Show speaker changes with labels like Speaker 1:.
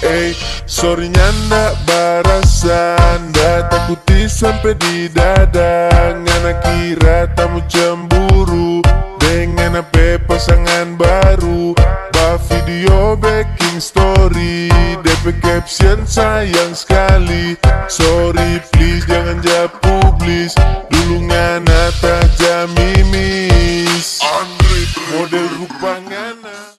Speaker 1: Sorry ndak barasan, ndak takuti sampai di dada. Ngana kira tamu cemburu dengan apa pasangan baru. Bah video backing story, DP caption sayang sekali. Sorry please jangan publis, dulu ngana tak jamimis. Andre model rupa ngana.